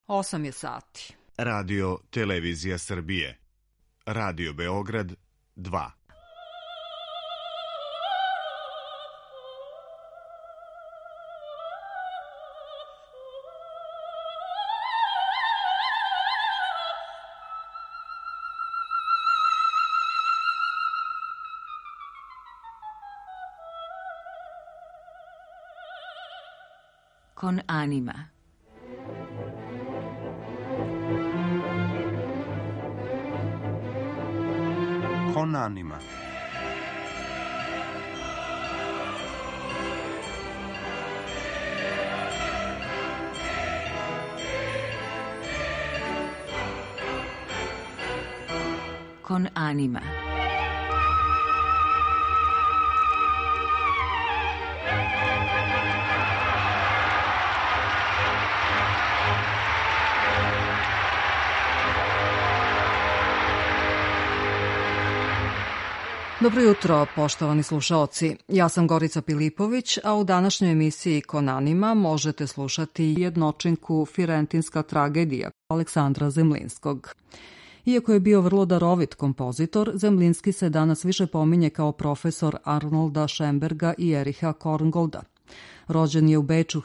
8 je sati. Radio Televizija Srbije. Radio Beograd 2. Con anima. Con anima. Con anima. Dobro jutro, poštovani slušaoci. Ja sam Gorica Pilipović, a u današnjoj emisiji Con anima možete slušati jednočinku Firentinska tragedija Aleksandra Zemlinskog. Iako je bio vrlo darovit kompozitor, Zemlinski se danas više pominje kao profesor Arnolda Schönberga i Ericha Korngolda. Rođen je u Beču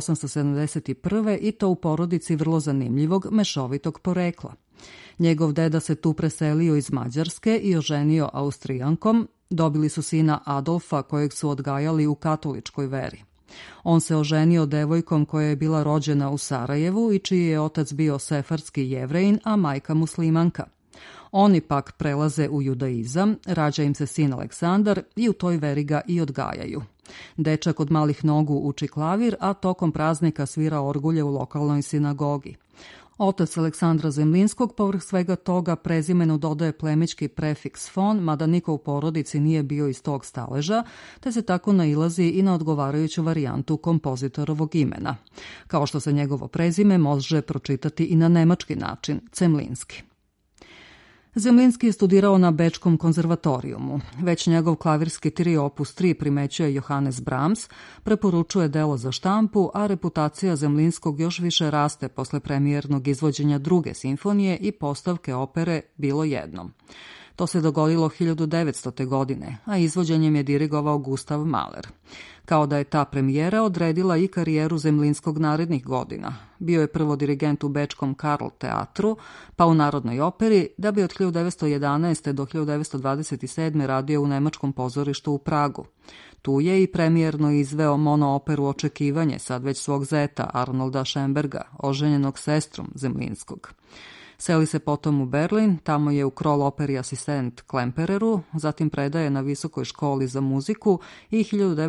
1871. i to u porodici vrlo zanimljivog mešovitog porekla. Njegov deda se tu preselio iz Mađarske i oženio Austrijankom. Dobili su sina Adolfa, kojeg su odgajali u katoličkoj veri. On se oženio devojkom koja je bila rođena u Sarajevu i čiji je otac bio sefardski Jevrejin, a majka muslimanka. Oni pak prelaze u judaizam, rađa im se sin Aleksandar i u toj veri ga i odgajaju. Dečak od malih nogu uči klavir, a tokom praznika svira orgulje u lokalnoj sinagogi. Otac Aleksandra Zemlinskog povrh svega toga prezimenu dodaje plemićki prefiks von, mada niko u porodici nije bio iz tog staleža, te se tako nailazi i na odgovarajuću varijantu kompozitorovog imena. Kao što se njegovo prezime može pročitati i na nemački način, Zemlinski. Zemlinski je studirao na Bečkom konzervatorijumu. Već njegov klavirski trio opus 3 primećuje Johannes Brahms, preporučuje delo za štampu, a reputacija Zemlinskog još više raste posle premijernog izvođenja druge simfonije i postavke opere Bilo jednom. To se dogodilo 1900. godine, a izvođenjem je dirigovao Gustav Mahler. Kao da je ta premijera odredila i karijeru Zemlinskog narednih godina. Bio je prvo dirigent u Bečkom Karl teatru, pa u Narodnoj operi, da bi od 1911. do 1927. radio u Nemačkom pozorištu u Pragu. Tu je i premijerno izveo monooperu Očekivanje, sad već svog zeta Arnolda Schönberga, oženjenog sestrom Zemlinskog. Seli se potom u Berlin, tamo je u Kroll operi asistent Klempereru, zatim predaje na Visokoj školi za muziku i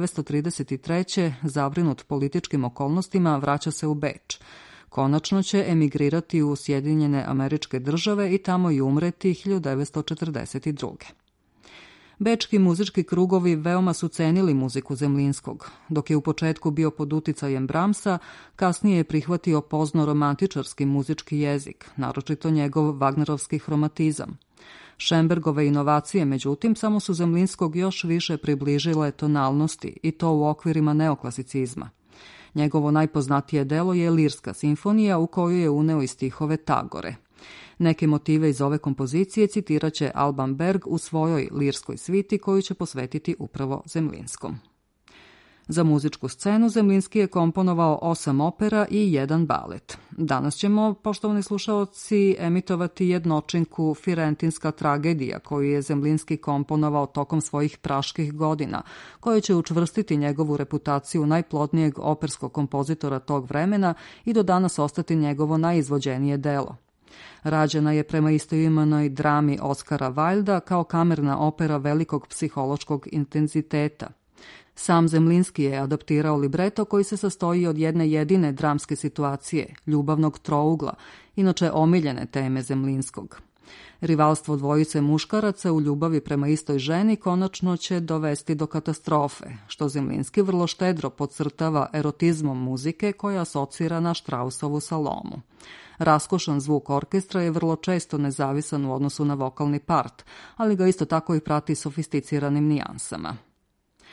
1933. zabrinut političkim okolnostima vraća se u Beč. Konačno će emigrirati u Sjedinjene Američke Države i tamo i umreti 1942. Bečki muzički krugovi veoma su cenili muziku Zemlinskog. Dok je u početku bio pod uticajem Brahmsa, kasnije je prihvatio pozno-romantičarski muzički jezik, naročito njegov Wagnerovski hromatizam. Schönbergove inovacije, međutim, samo su Zemlinskog još više približile tonalnosti, i to u okvirima neoklasicizma. Njegovo najpoznatije delo je Lirska simfonija, u koju je uneo i stihove Tagore. Neke motive iz ove kompozicije citirat će Alban Berg u svojoj lirskoj sviti koju će posvetiti upravo Zemlinskom. Za muzičku scenu Zemlinski je komponovao 8 opera i 1 balet. Danas ćemo, poštovani slušaoci, emitovati jednočinku Firentinska tragedija koju je Zemlinski komponovao tokom svojih praških godina, koja će učvrstiti njegovu reputaciju najplodnijeg operskog kompozitora tog vremena i do danas ostati njegovo najizvođenije delo. Rađena je prema istoimenoj drami Oskara Wilda kao kamerna opera velikog psihološkog intenziteta. Sam Zemlinski je adaptirao libreto koji se sastoji od jedne jedine dramske situacije, ljubavnog trougla, inače omiljene teme Zemlinskog. Rivalstvo dvojice muškaraca u ljubavi prema istoj ženi konačno će dovesti do katastrofe, što Zemlinski vrlo štedro podcrtava erotizmom muzike koja asocira na Straussovu Salomu. Raskošan zvuk orkestra je vrlo često nezavisan u odnosu na vokalni part, ali ga isto tako i prati sofisticiranim nijansama.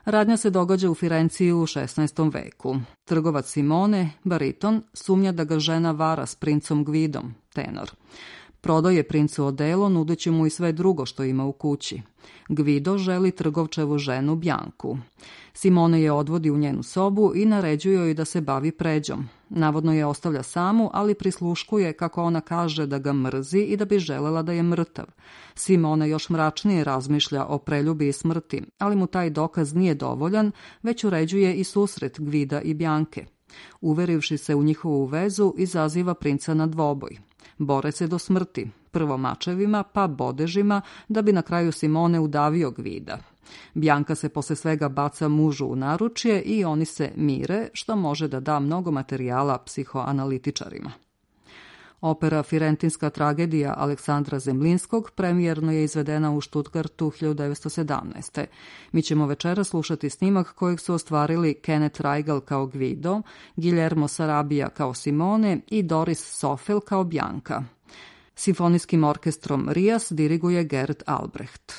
Radnja se događa u Firenciji u 16. veku. Trgovac Simone, bariton, sumnja da ga žena vara s princom Gvidom, tenor. Prodaje princu odelo, nudeći mu i sve drugo što ima u kući. Gvido želi trgovčevu ženu Bjanku. Simone je odvodi u njenu sobu i naređuje joj da se bavi pređom. Navodno je ostavlja samu, ali prisluškuje kako ona kaže da ga mrzi i da bi želela da je mrtav. Simone još mračnije razmišlja o preljubi i smrti, ali mu taj dokaz nije dovoljan, već uređuje i susret Gvida i Bjanke. Uverivši se u njihovu vezu, izaziva princa na dvoboj. Bore se do smrti, prvo mačevima, pa bodežima, da bi na kraju Simone udavio Gvida. Bjanka se posle svega baca mužu u naručje i oni se mire, što može da da mnogo materijala psihoanalitičarima. Opera Firentinska tragedija Aleksandra Zemlinskog premijerno je izvedena u Stuttgartu 1917. Mi ćemo večera slušati snimak kojeg su ostvarili Kenneth Reigal kao Gvido, Guillermo Sarabia kao Simone i Doris Sofel kao Bjanka. Simfonijskim orkestrom Rias diriguje Gerd Albrecht.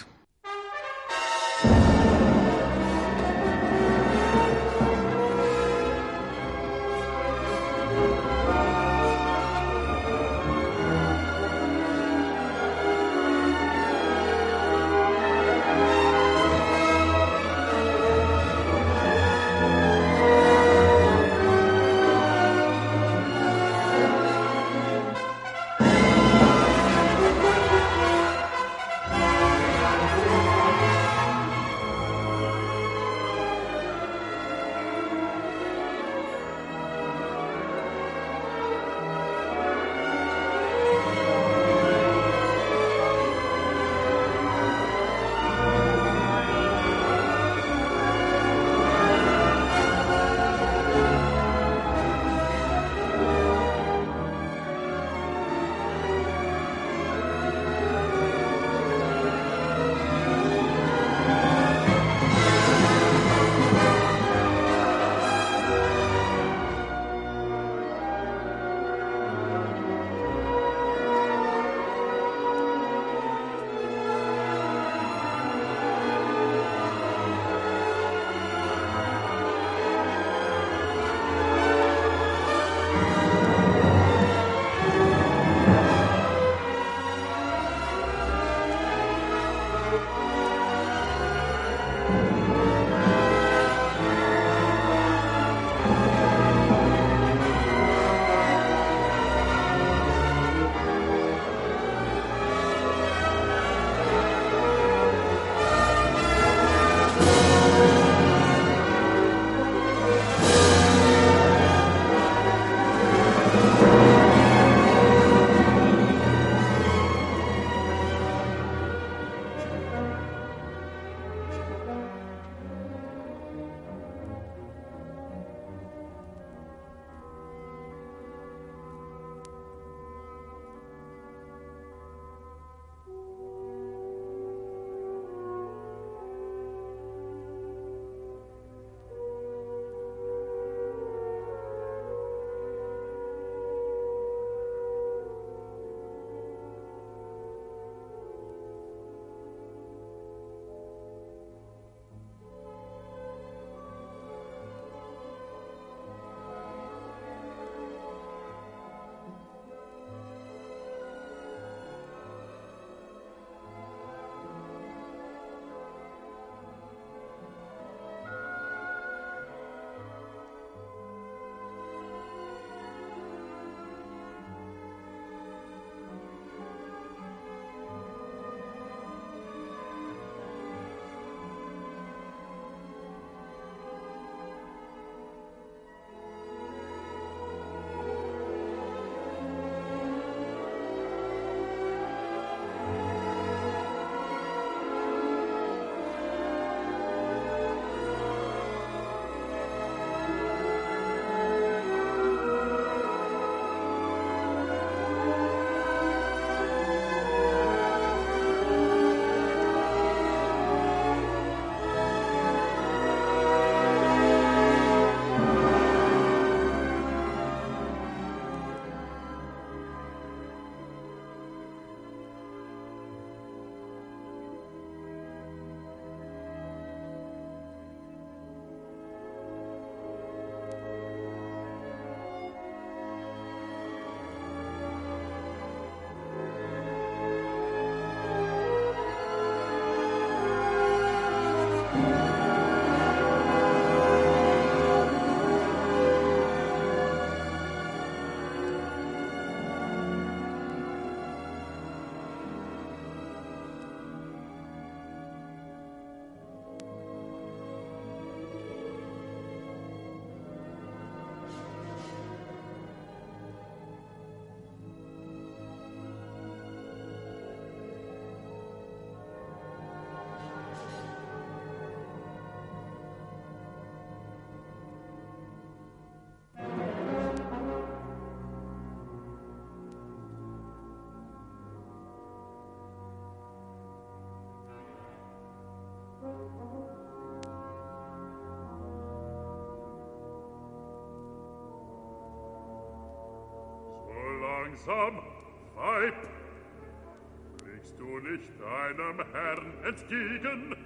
langsam, Weib, blickst du nicht deinem Herrn entgegen?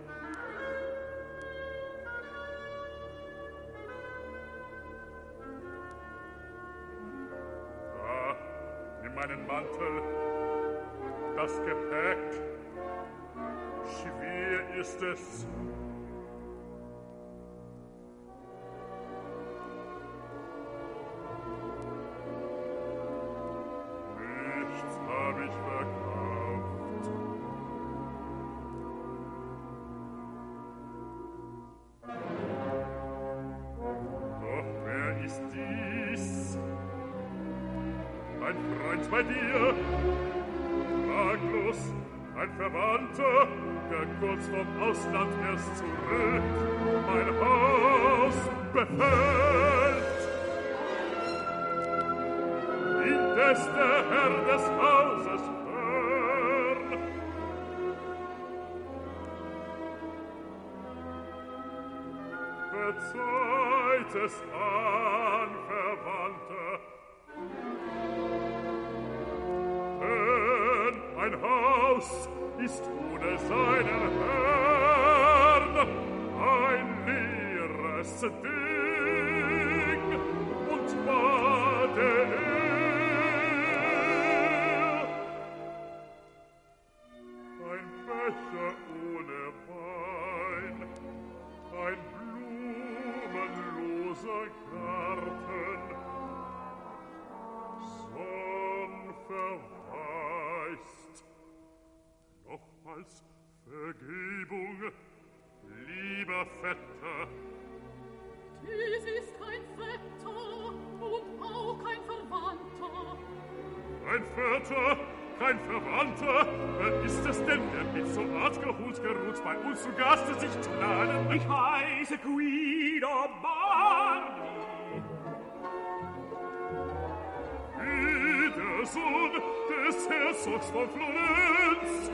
Da, nimm meinen Mantel, das Gepäck, schwer ist es. Nichts hab ich verkauft. Doch wer ist dies? Ein Freund bei dir? Fraglos, ein Verwandter, der kurz vom Ausland erst zurück mein Haus befällt. Indes der Herr des Hauses fern. Verzeiht es an, Verwandter, denn ein Haus ist ohne seinen Herrn ein leeres Ding und bade ein Becher ohne Wein, ein blumenloser Garten, Sonn verwaist. Nochmals Vergebung, lieber Vetter. Dies ist kein Vetter und auch kein Verwandter. Ein Vetter, kein Verwandter, wer ist es denn, der mit so Art geruht bei uns zu Gaste sich zu laden? Ich heiße Guido Bardi. Wie der Sohn des Herzogs von Florenz.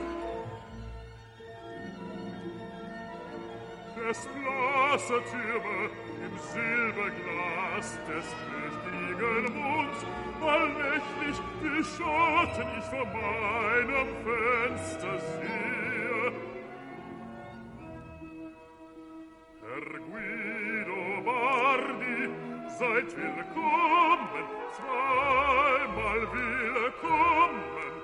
Des blasse Türme im Silberglas des mächtigen Monds, allnächtlich die Schatten ich vor meinem Fenster sehe. Herr Guido Bardi, seid willkommen, zweimal willkommen,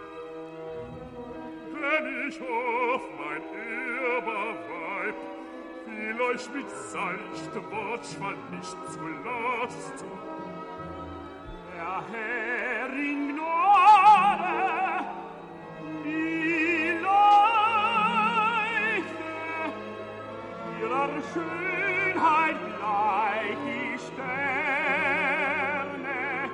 denn ich hoff, mein ehrbar Weib, fiel euch mit seichtem Wortschwall nicht zu Last. Der Herr in Gnade, die Leuchte ihrer Schönheit gleich die Sterne,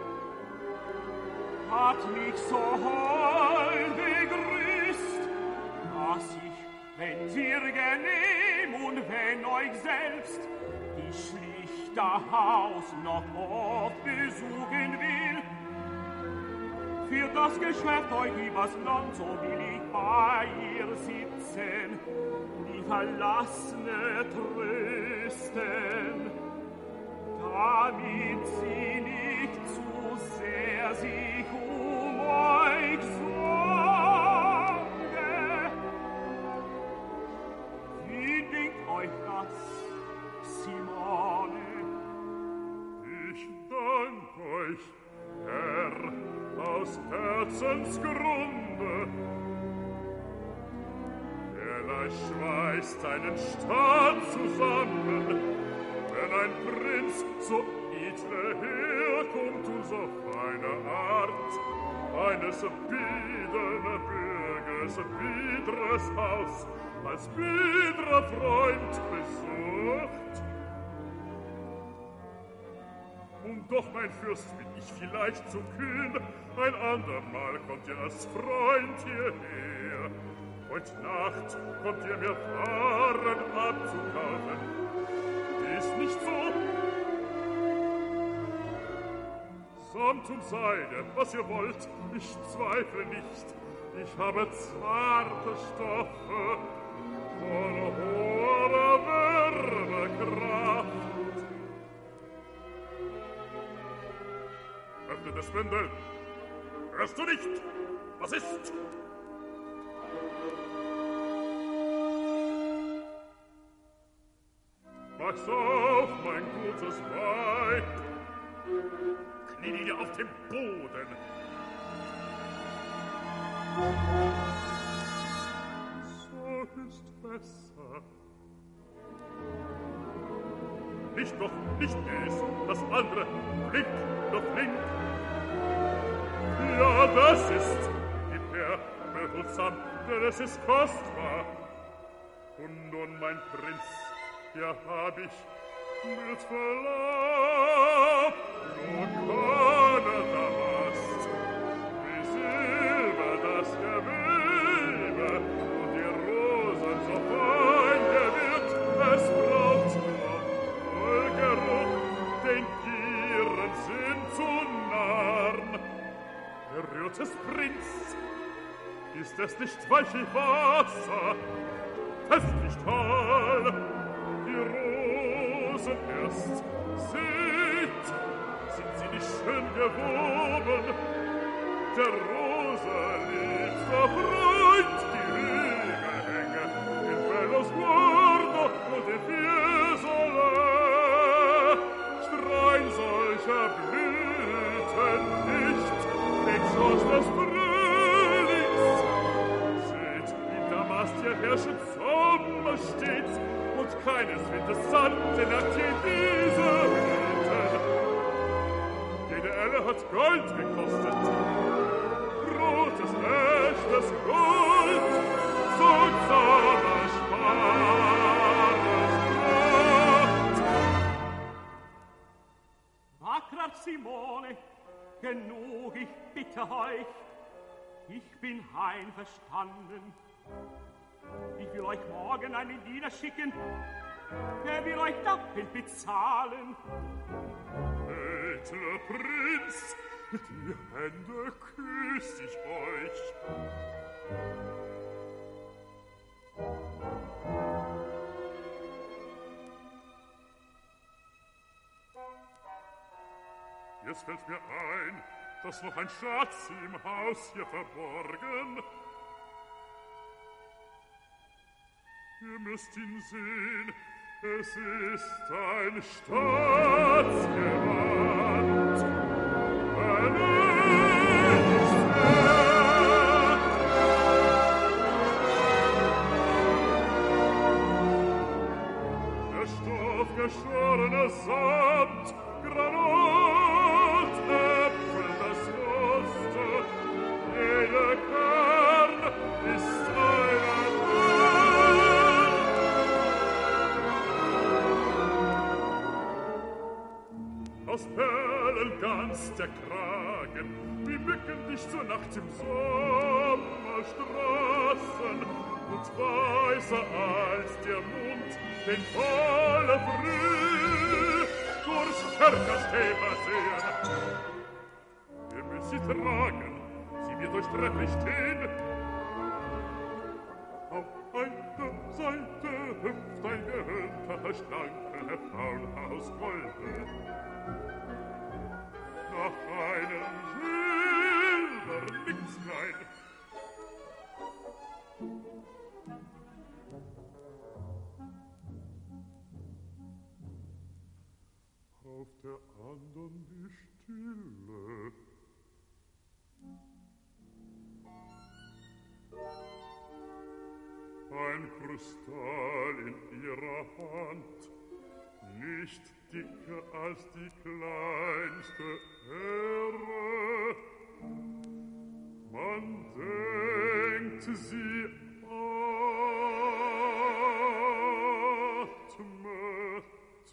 hat mich so hold begrüßt, dass ich, wenn dir genehm und wenn euch selbst die schlichter Haus noch oft besuchen will, für das Geschäft euch übers Land, so will ich bei ihr sitzen, die Verlassene trösten, damit sie nicht zu sehr sich um euch sorge. Wie denkt euch das, Simone? Ich dank euch, Herr, aus Herzensgrunde. Wer schweißt einen Staat zusammen, wenn ein Prinz so edle herkommt und so feine Art, eines biederen Bürgers biedres Haus als biedrer Freund besucht. Und doch, mein Fürst, bin ich vielleicht zu kühn, ein andermal kommt ihr als Freund hierher. Heut Nacht kommt ihr mir Waren abzukaufen. Ist nicht so? Samt und Seide, was ihr wollt, ich zweifle nicht. Ich habe zarte Stoffe, voll hoher Werbekraft. Öffnet das Bündel, Hörst du nicht? Was ist? Pass auf, mein gutes Weib! Knie dir auf dem Boden! So ist besser. Nicht noch, nicht dies, das andere. Flink, doch flink. Ja, das ist, gib her, behutsam, denn es ist kostbar. Und nun, mein Prinz, hier hab ich mit Verlaub nur keine Damast, wie Silber das Gewebe und die Rosen so fein gewirkt, es braucht nur Wohlgeruch, den Gieren sind zu Narren. Gerührtes Prinz, ist es nicht weiche Wasser, festlich toll, die Rosen erst, seht, sind sie nicht schön gewoben, der Rose liebster Freund, die Hügelhänge, in Bellos Guardo und in Fiesole, streuen solcher Blüten nicht, den Schoß des Frühlings. Seht, in Damast hier herrschen Sommer stets, und keines Windes Sande nach diese Hüten. Jede Elle hat Gold gekostet, rotes, echtes Gold, so zauberspares Brot. Wackrer Simone, genug, ich bitte euch, ich bin einverstanden. Ich will euch morgen einen Diener schicken, der will euch doppelt bezahlen. Edler Prinz, die Hände küss ich euch. Jetzt fällt mir ein, dass noch ein Schatz im Haus hier verborgen. Ihr müsst ihn sehen, es ist ein Staatsgewand. Ein der Stoff geschorener Samt, Granat, Äpfel, das Muster, jeder Kern ist einer aus Perlen ganz der Kragen, wie Mücken dich zur Nacht im Sommerstraßen, und weißer als der Mund, den volle Brühe durch Kerkerstäber sehen. Ihr müsst sie tragen, sie wird euch trefflich stehen. Auf einer Seite hüpft ein gehörnter Schlanke Frauen aus Golde. Nach einem Schilder nix klein. Auf der andern die Stille. Ein Kristall in ihrer Hand, nicht dicker als die kleinste Ähre. Man denkt, sie atmet.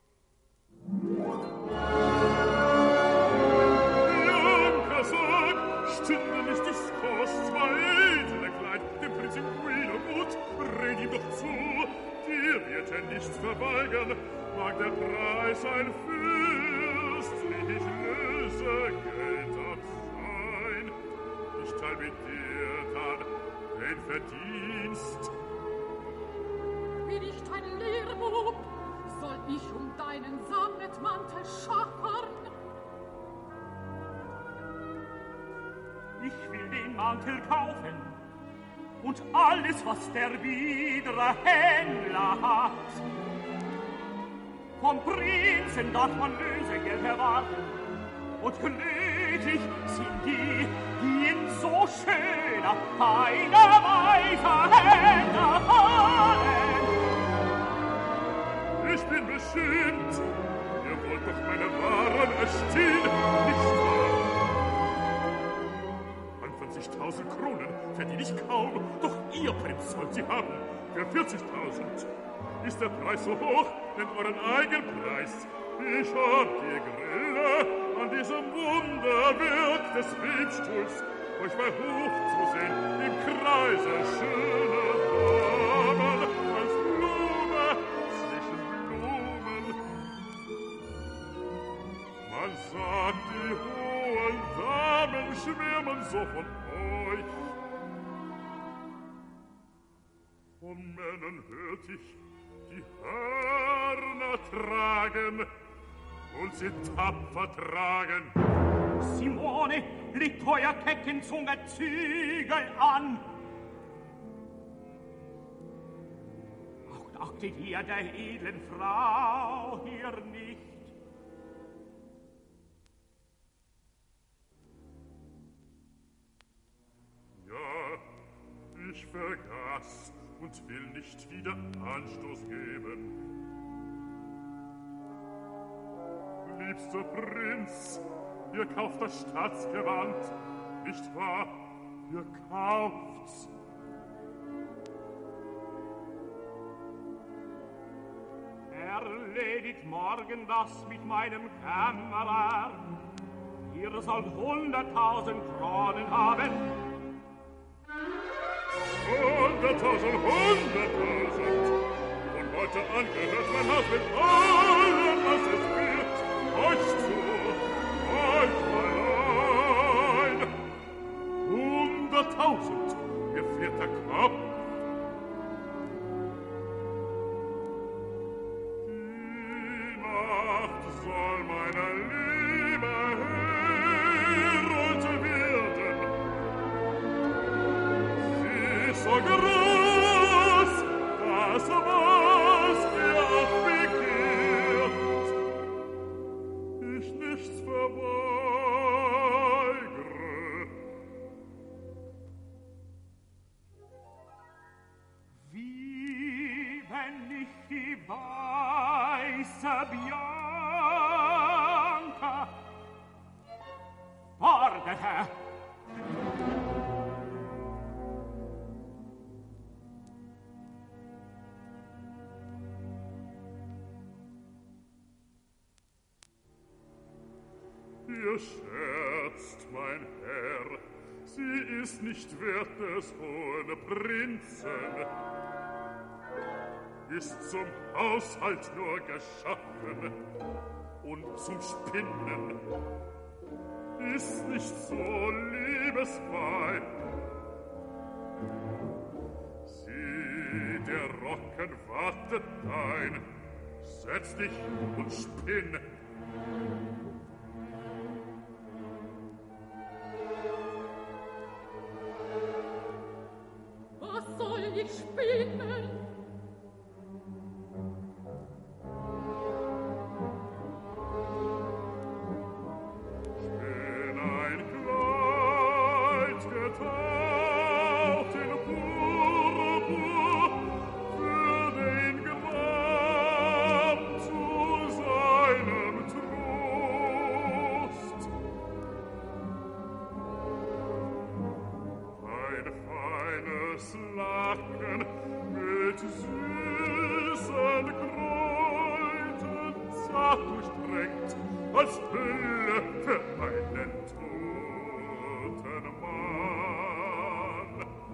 Janka, sag, stünde nicht dies kostbar edle Kleid dem Prinzen Guido gut, red ihm doch zu, dir wird nichts verweigern, mag der Preis ein fürstlich Lösegeld auch sein. Ich teil mit dir dann den Verdienst. Bin ich dein Lehrbub, soll ich deinen Sammetmantel schachern? Ich will den Mantel kaufen und alles, was der biedere Händler hat. Vom Prinzen darf man Lösegeld erwarten, und glücklich sind die, die in so schöner, feiner Weise Hände fallen. Ich bin beschämt. Ihr wollt doch meine Waren erstehlen, nicht wahr? An 50.000 Kronen verdiene ich kaum, doch ihr, Prinz, sollt sie haben. Für 40.000. Ist der Preis so hoch, nennt euren Eigenpreis. Ich hab die Grille an diesem Wunderwerk des Webstuhls, euch bei Hof zu sehen, im Kreise schöner Damen, als Blume zwischen Blumen. Man sagt, die hohen Damen schwärmen so von euch. Von Männern hört ich, die Hörner tragen und sie tapfer tragen. Simone, legt euer Keckenzunge Zügel an. Auch achtet ihr der edlen Frau hier nicht? Ja, ich vergaß und will nicht wieder Anstoß geben. Liebster Prinz, ihr kauft das Staatsgewand, nicht wahr? Ihr kauft's. Erledigt morgen das mit meinem Kämmerer. Ihr sollt 100.000 Kronen haben. 100.000, 100.000. Von heute an gehört mein Haus mit allem, was es wird, euch zu, euch allein. 100.000, mir fährt der Kopf. Die Nacht soll meine Liebe Herold werden. Sie ist so groß, das was ihr auch begehrt, ich nichts verweigere. Wie wenn ich die weiße Bianca forderte. Ihr scherzt, mein Herr, sie ist nicht wert des hohen Prinzen, ist zum Haushalt nur geschaffen und zum Spinnen, ist nicht so liebesfrei. Sieh, der Rocken wartet dein, setz dich und spinn. Was soll ich spinnen? Spinn ein Kleid getaucht in Purpur für den Gram zu seinem Trost. Ein feines Laken mit süßen Kräutern zart durchtränkt als Hülle für einen toten Mann.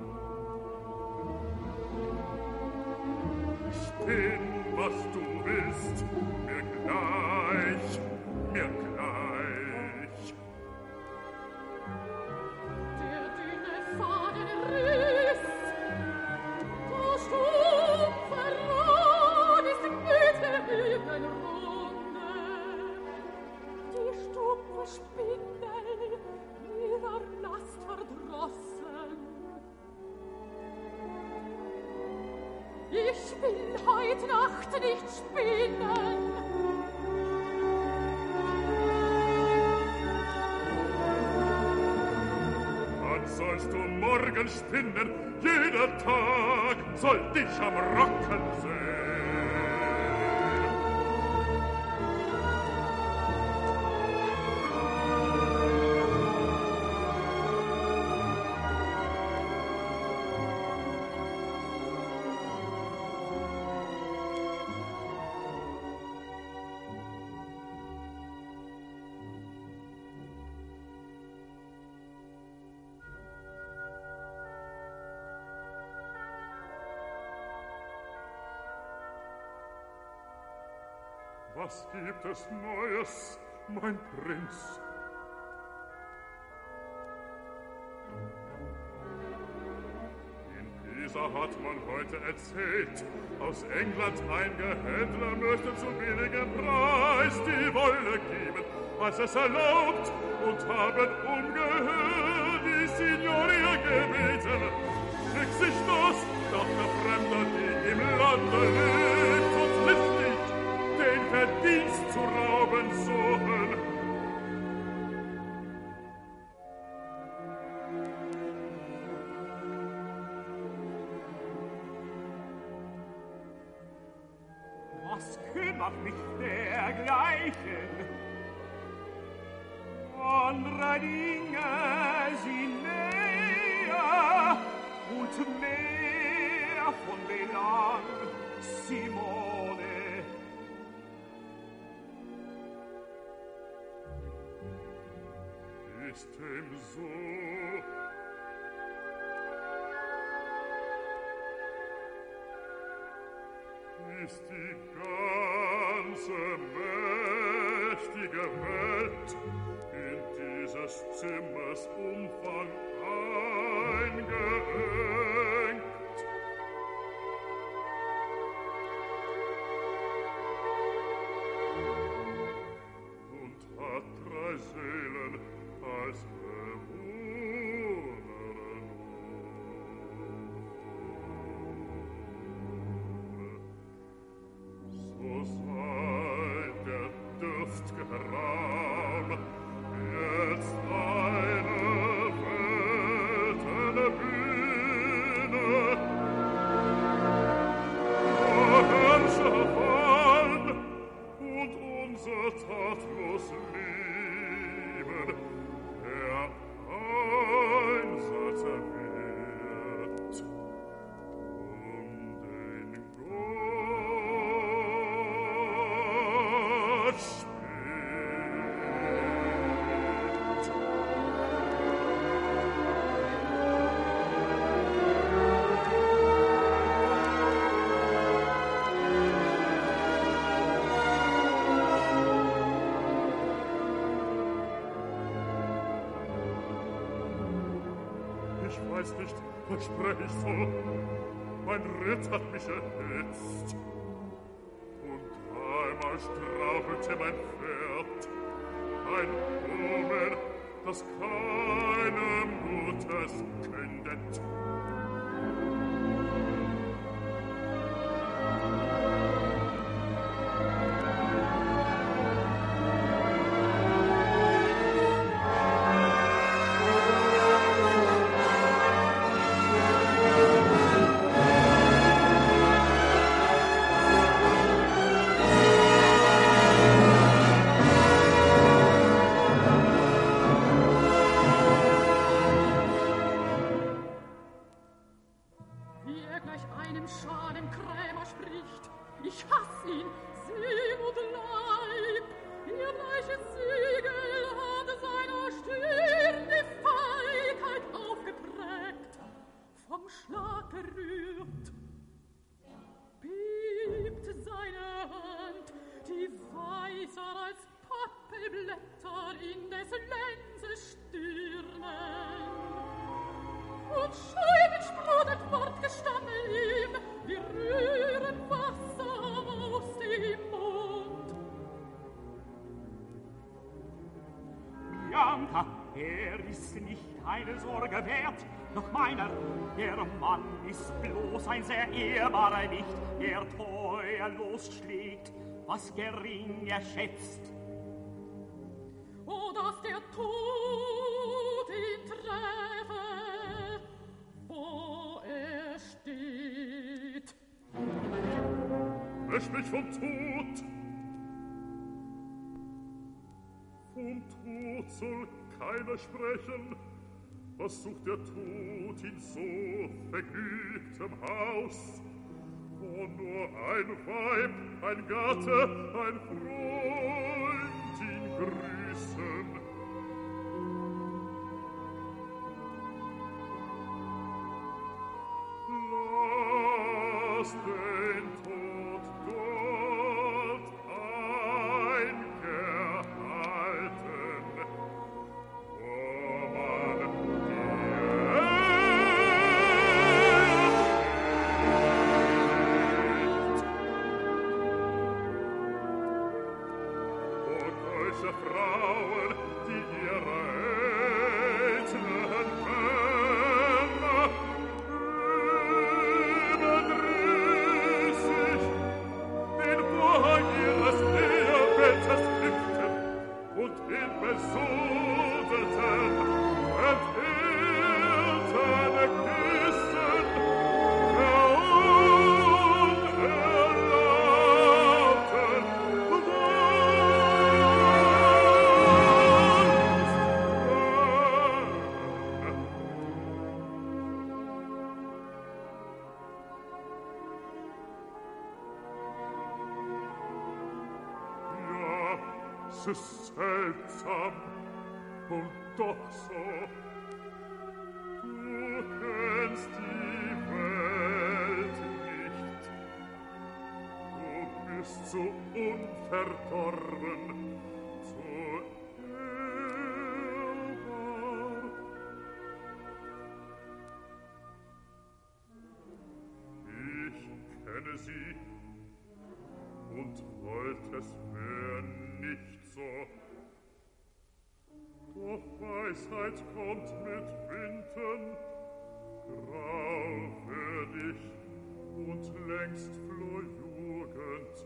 Spinn, was du willst, mir gleich, mir gleich. Der dünne Faden riss, der stumpfe Rad ist mit der üben Runde. Die stumpfe Spindel überlasst will heut Nacht nicht spinnen. Dann sollst du morgen spinnen, jeder Tag soll dich am Rocken sehen. Was gibt es Neues, mein Prinz? In Pisa hat man heute erzählt, aus England ein Gehändler möchte zu billigem Preis die Wolle geben, als es erlaubt, und haben ungehört die Signoria gebeten. Kriegt sich das, doch der Fremder, die im Lande lebt, und listig den Verdienst zu rauben suchen. Was kümmert mich dergleichen? Andere Dinge sind näher und mehr von Belang, Simone. Ist dem so? Ist die ganze mächtige Welt in dieses Zimmers Umfang eingeengt? Und hat drei Seelen als Bewohnerin. So sei der dürft'ge Raum jetzt eine weltene Bühne. O Herrscher Fall und unser tatlos Leben, der Einsatz wird, den Gott spielt. Ich weiß nicht, was sprech ich so. Mein Ritt hat mich erhitzt. Und dreimal strauchelte mein Pferd. Ein Omen, das keinem Gutes kündet. Wie gleich einem Schadenkrämer spricht, ich hass ihn, Seele und Leib. Ihr bleiches Siegel hat seiner Stirn die Feigheit aufgeprägt, vom Schlag gerührt. Bebt seine Hand, die weißer als Pappelblätter in des Lenzes Stirnen. Und schäumend sprudelt Wortgestammel ihm, wie rührend Wasser aus dem Mund. Bianca, ist nicht keine Sorge wert, doch meiner, der Mann ist bloß ein sehr ehrbarer Wicht, der teuer losschlägt, was gering er schätzt. O, dass der Tod ihn treffe, wo er steht. Wäsch mich vom Tod! Vom Tod soll keiner sprechen. Was sucht der Tod in so vergnügtem Haus? Wo nur ein Weib, ein Gatte, ein Freund ihn grüßen. Lass den Tod dort eingehalten, wo man Frauen, die ihre edlen Männer überdrüssig den Vorhang ihres Ehebettes lüften und in besudelten, entehrten Küssen der unerlaubten es ist seltsam und doch so. Du kennst die Welt nicht. Du bist so unverdorben, so ehrbar. Ich kenne sie und wollt es wär nicht so. Doch Weisheit kommt mit Winden, grauwürdig und längst floh Jugend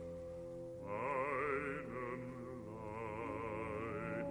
einen Leib.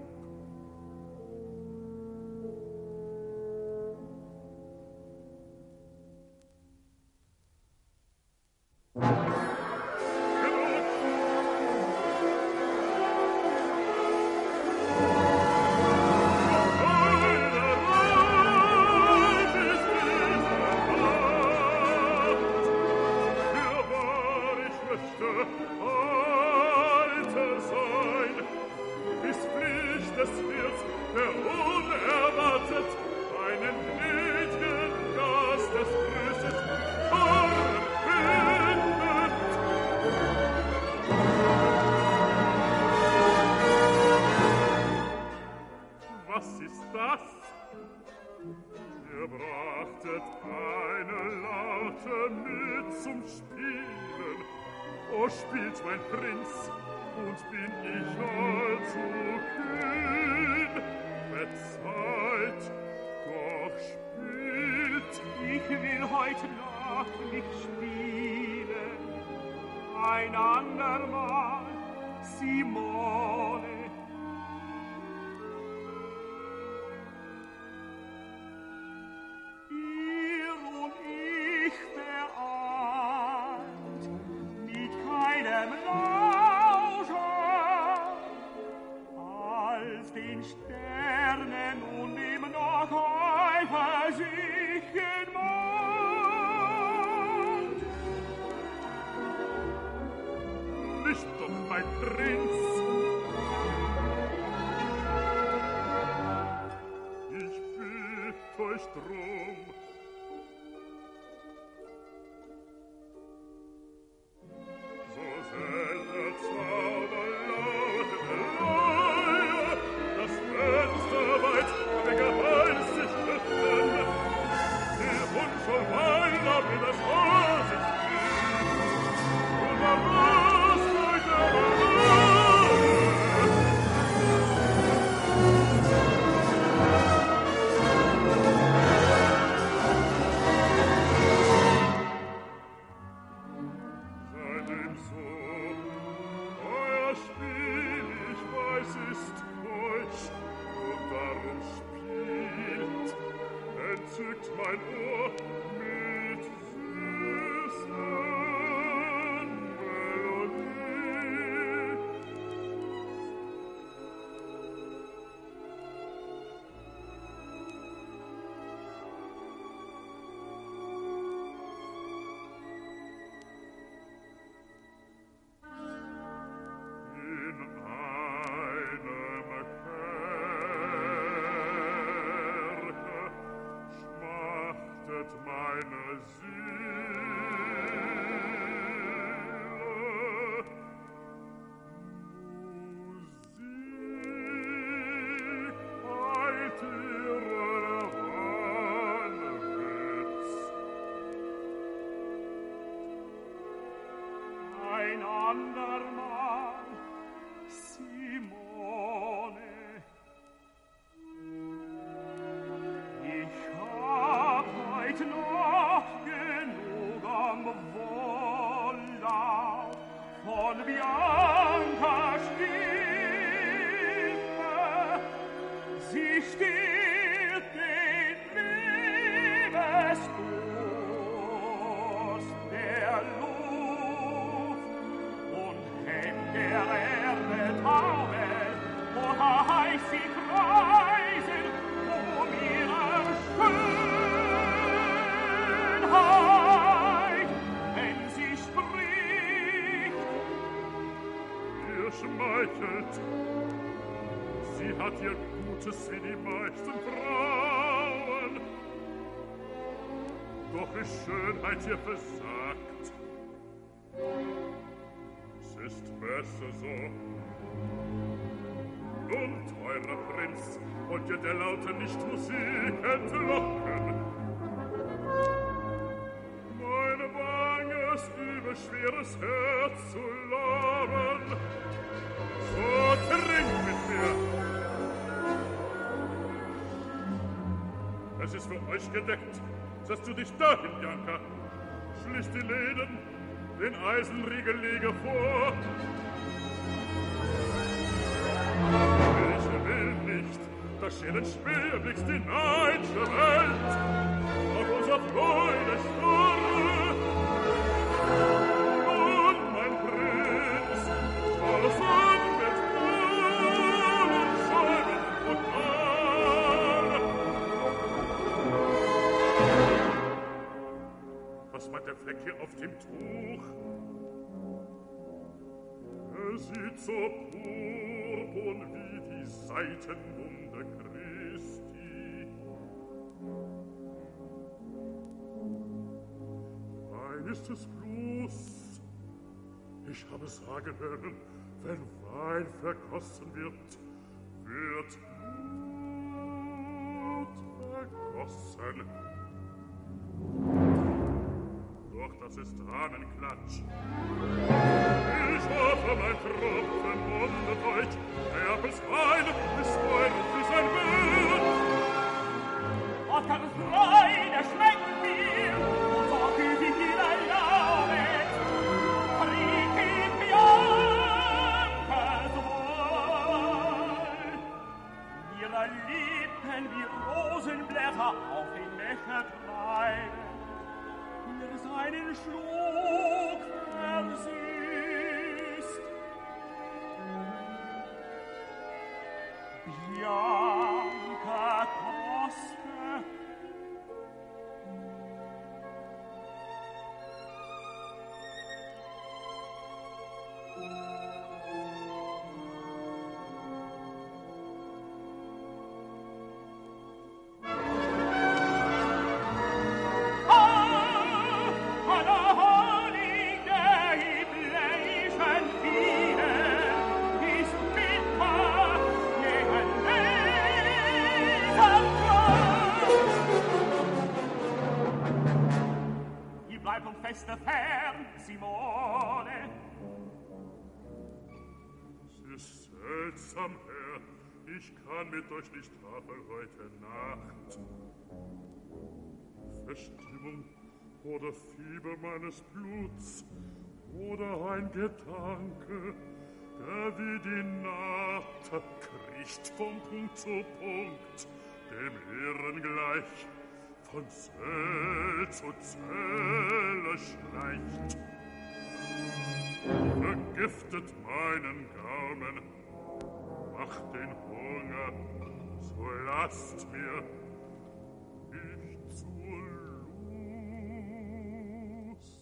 Spielt mein Prinz, und bin ich allzu kühn. Verzeiht, doch spielt. Ich will heut Nacht nicht spielen, ein andermal, Simone. Ihr und ich vereint, mit keinem Lauscher, als den Sternen und dem noch eifersüchtigen Mond. Nicht doch, mein Prinz! Ich bitt euch drum, mein Ohr mit süßen Melodie. Sie hat ihr Gutes wie die meisten Frauen, doch ist Schönheit ihr versagt. Es ist besser so. Nun, teurer Prinz, wollt ihr der Laute nicht Musik entlocken? Mein banges, übelschweres Herz zu laben, so trink mit mir. Es ist für euch gedeckt. Setzt du dich dahin, Bianca. Schließ die Läden, den Eisenriegel lege vor. Ich will nicht, dass scheren Speer blickst die neidsche Welt auf unser Freude Sturm. Und mein Prinz soll sein mit Wohl und Schäumen und Haar. Was meint der Fleck hier auf dem Tuch? Er sieht so purpurn wie die Seitenwunde Christi. Wein ist es bloß. Ich habe sagen hören, wenn Wein vergossen wird, wird Blut vergossen. Doch das ist Rahmenklatsch. Ich hoffe, mein Tropfen wundet euch. Erbes Wein ist freundlich ein Wild. Otter Freude schmeckt mir, so gütig ihr erlaubt. Riechit Biancas Wohl. Ihre Lippen wie Rosenblätter auf den Becher treiben. Mir seinen Schluck versüßt. Bianca koste. Feste fern, Simone. Es ist seltsam, Herr. Ich kann mit euch nicht trafen heute Nacht. Verstimmung oder Fieber meines Bluts oder ein Gedanke, der wie die Naht kriecht von Punkt zu Punkt, dem Hirn gleich, von Zell zu Zelle schleicht. Vergiftet meinen Gaumen, macht den Hunger, so lasst mir nicht zur Lust.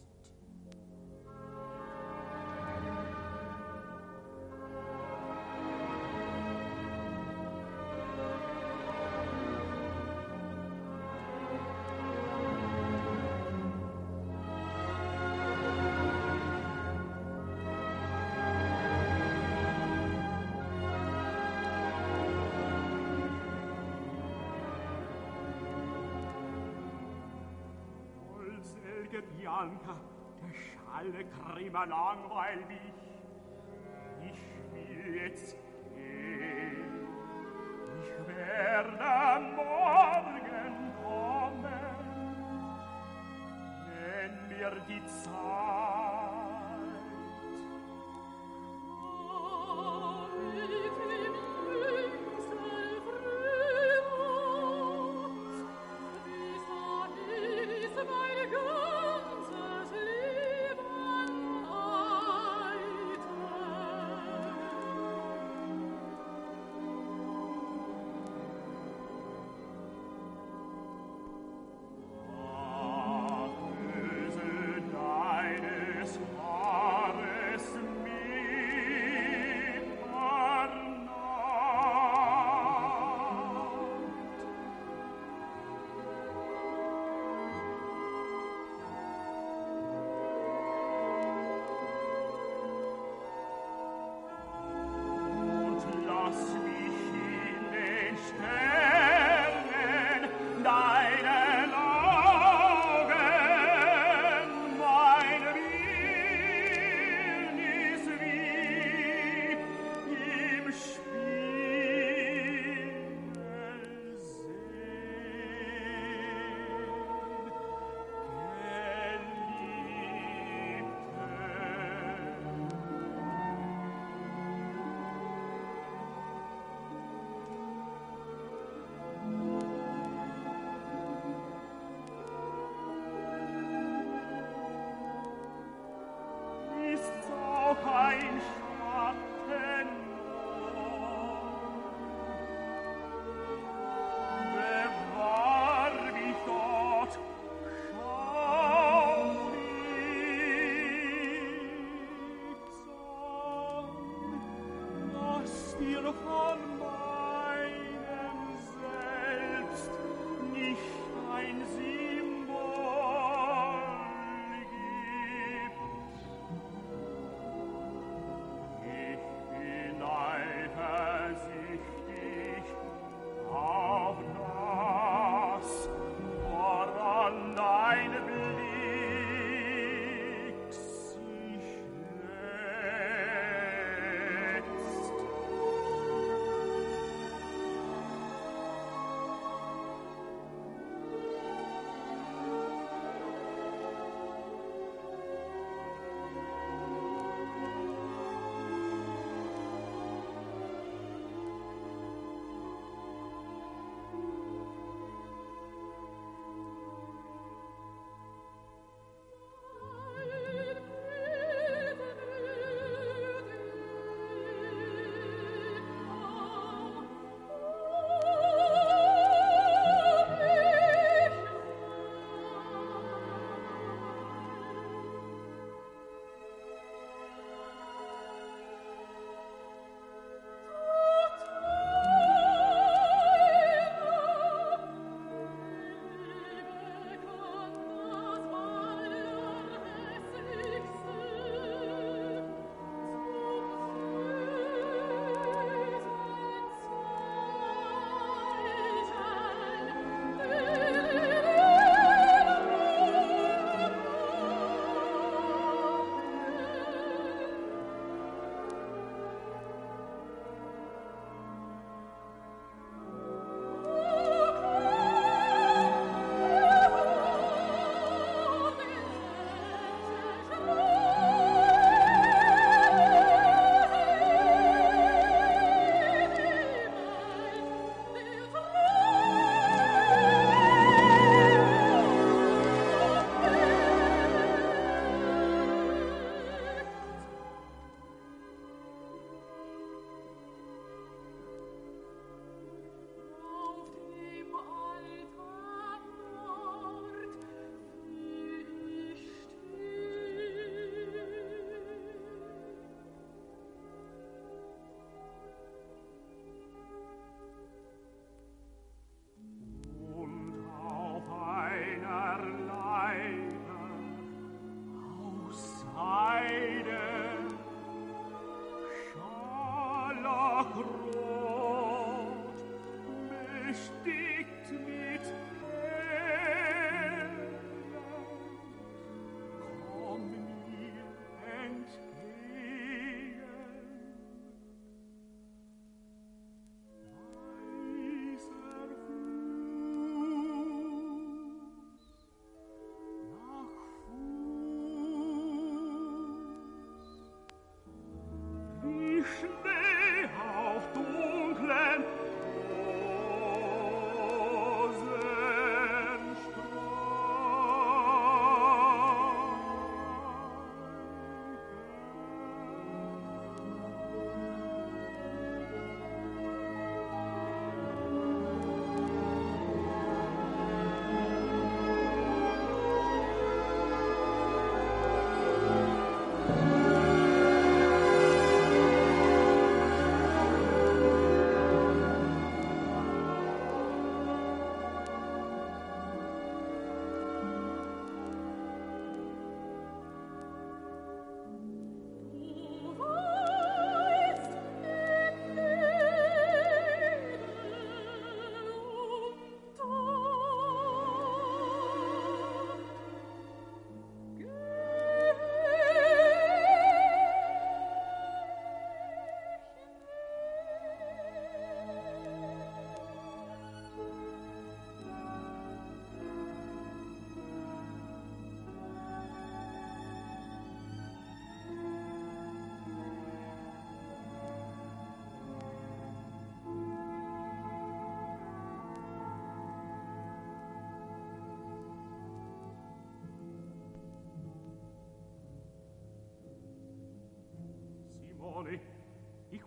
Bianca, der Schalle Grimmer langweil mich. Ich will jetzt gehen. Ich werde morgen kommen, wenn mir die Zeit. Deine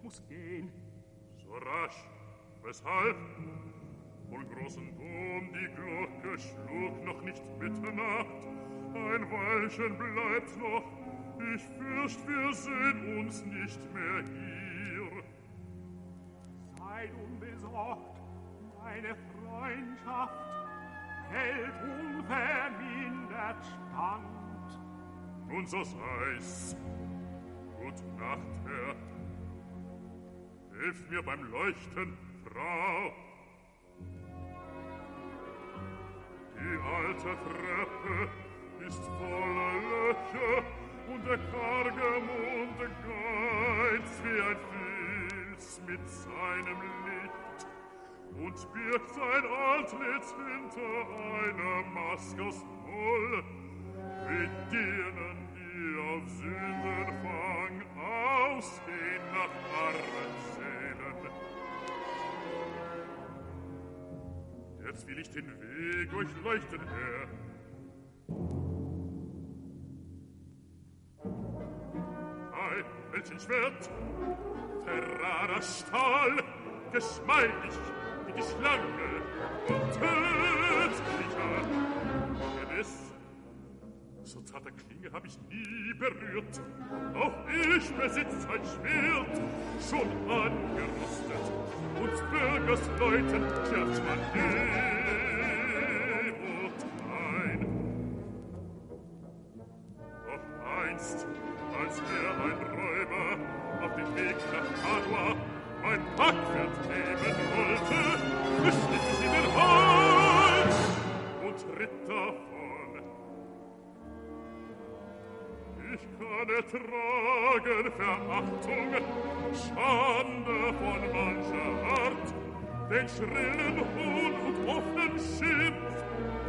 muss gehen. So rasch? Weshalb? Wohl großen Dom, die Glocke schlug noch nicht Mitternacht. Ein Weilchen bleibt noch, ich fürcht, wir sehen uns nicht mehr hier. Seid unbesorgt, meine Freundschaft hält unvermindert stand. Nun so sei's. Gut Nacht, Herr. Hilf mir beim Leuchten, Frau. Die alte Treppe ist voller Löcher und der karge Mond geizt wie ein Filz mit seinem Licht und birgt sein Antlitz hinter einer Maske aus Moll, wie denen, die auf Sündenfang ausgehen nach armen Seelen. Jetzt will ich den Weg euch leuchten, Herr. Ei, welchen Schwert? Ferrarer Stahl, geschmeidig wie die Schlange und tödlicher. Gewiss, so zarte Klinge hab ich nie berührt. Auch ich besitz ein Schwert, schon angerostet. Uns Bürgersleuten schärft man Urteil. Doch einst, als mir ein Räuber auf den Weg nach Padua mein Packpferd geben wollte, beschnitt ich in den Hals und ritt davon. Ich kann ertragen Verachtung, Schande von mancher Art, den schrillen Hohn und offenen Schimpf.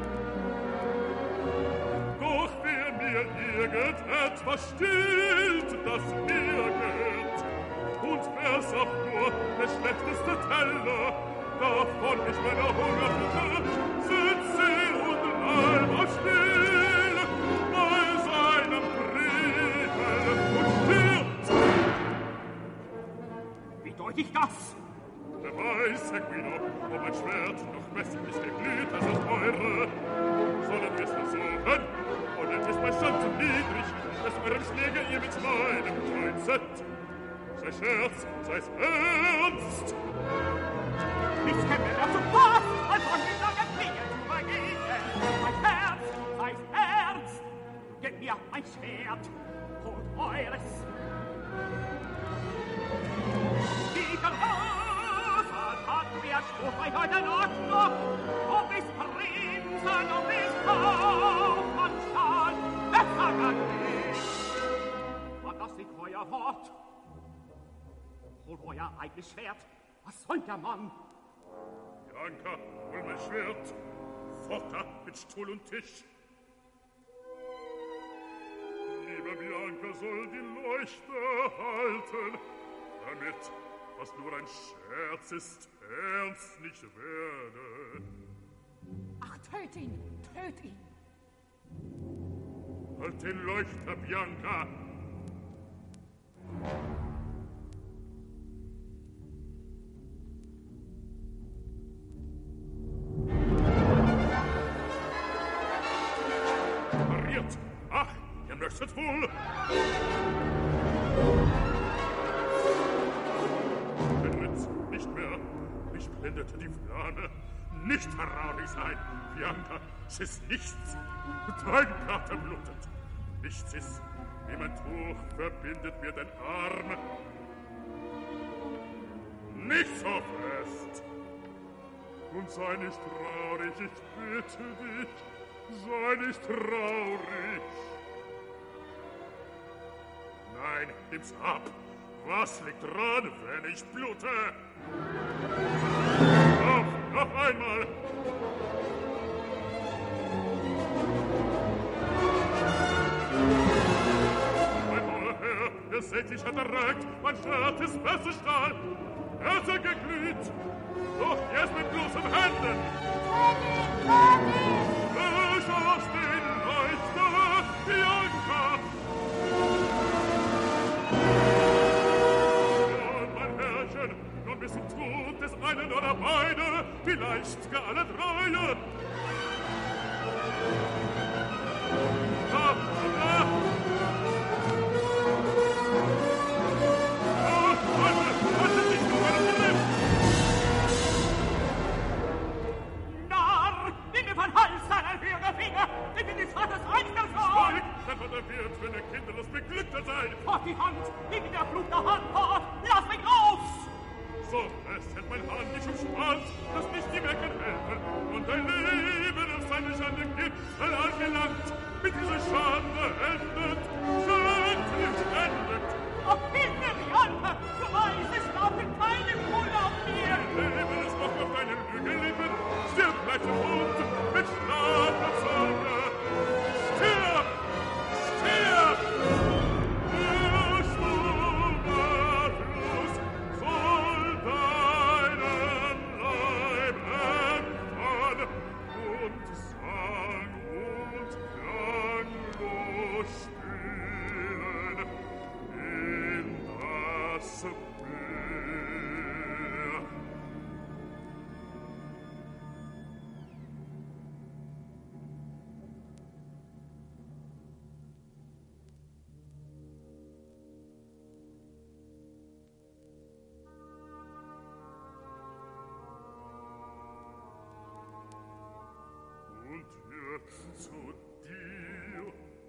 Doch wer mir irgendetwas stillt, das mir gehört, und wer's auch nur der schlechteste Teller, davon ich meiner Hunger fütter, sitze und Leib auf still bei seinem Frevel und stirbt. Wie deut ich das? Wer weiß, Herr Guido, ob ein Schwert noch messentlich geglüht als das eure. Sollen wir's versuchen? Oder ist mein Stand zu niedrig, dass eurem Schläger ihr mit meinem kreuzt? Sei Scherz, sei's ernst! Nichts käme mir dazu vor, als von mir lange Dinge zu vergehen. Mein Herz, sei's ernst! Gebt mir mein Schwert und eures. Die Verwasser hat mir Spruch bei heute Nacht noch, ob es Prinzen, ob es Kaufmann stahl, besser kann ich. Und das ist euer Wort. Hol euer eigenes Schwert. Was soll der Mann? Bianca, hol mein Schwert. Fort mit Stuhl und Tisch. Liebe Bianca soll die Leuchte halten, damit, was nur ein Scherz ist, ernst nicht werde. Ach, töt ihn, töt ihn. Halt den Leuchter, Bianca. Pariert! Ach, ihr möchtet wohl! Benutzt nicht mehr. Mich blendete die Flamme. Nicht verraudig sein, Bianca. Es ist nichts. Dein Kater blutet. Nichts ist, wie mein Tuch verbindet mir den Arm. Nicht so fest. Und sei nicht traurig, ich bitte dich. Sei nicht traurig. Nein, nimm's ab. Was liegt dran, wenn ich blute? Auf, noch einmal. Mein hoher Herr, ihr seht, ich hatte recht. Mein Schwert ist besser Stahl. Er hat geglüht. Doch jetzt mit bloßen Händen. Lösch aus den Leuchter, Bianca. Und mein ist gar alle Treue. Narr, nimm mir von Hals deinen Finger, ich bin des Vaters einster Sohn. Dein Vater wird, wenn er kinderlos beglückter sein. Fort die Hand, nimm in der Flucht der Hand fort, lass mich los! So, es hält mein Hand nicht umspannt, lass mich die Wecken helfen, und dein Leben auf seine Schande Gipfel angelangt, mit dieser Schande endet, schrecklich endet. Auf Hilfe, Riante, du weißt, es laufen keine Schule auf mir. Lebe es noch auf deinen Lügelippen, stirb bleibt der Mund mit schlafender Sonne. Stirb! Stirb! Der Schwurberfluss soll deinen Leib empfangen und Sang und klanglos spielen in das Meer. Und jetzt zu dir.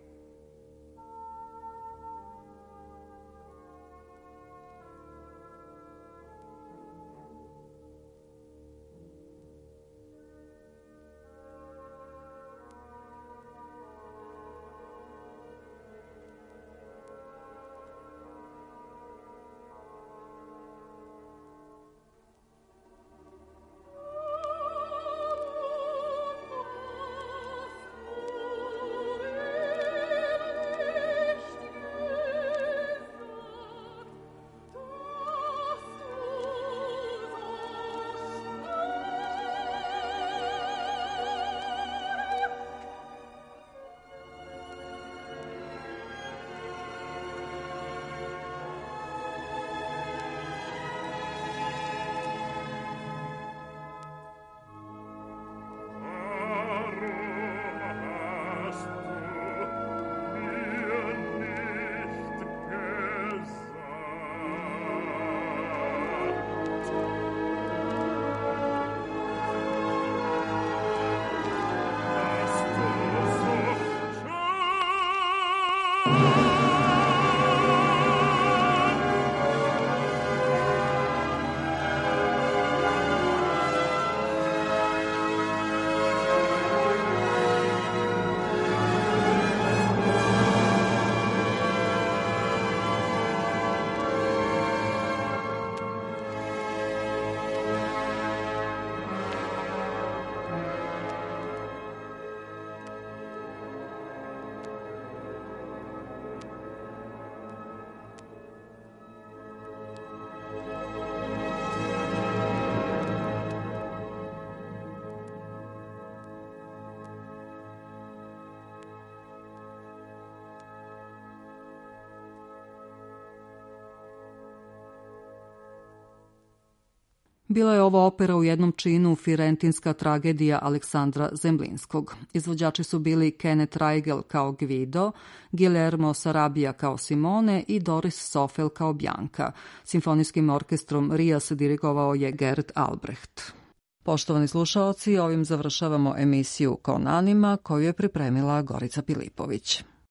Bila je ovo opera u jednom činu Firentinska tragedija Aleksandra Zemlinskog. Izvođači su bili Kenneth Reigel kao Guido, Guillermo Sarabia kao Simone i Doris Sofel kao Bianca. Simfonijskim orkestrom Rias dirigovao je Gerd Albrecht. Poštovani slušaoci, ovim završavamo emisiju Kon Anima koju je pripremila Gorica Pilipović.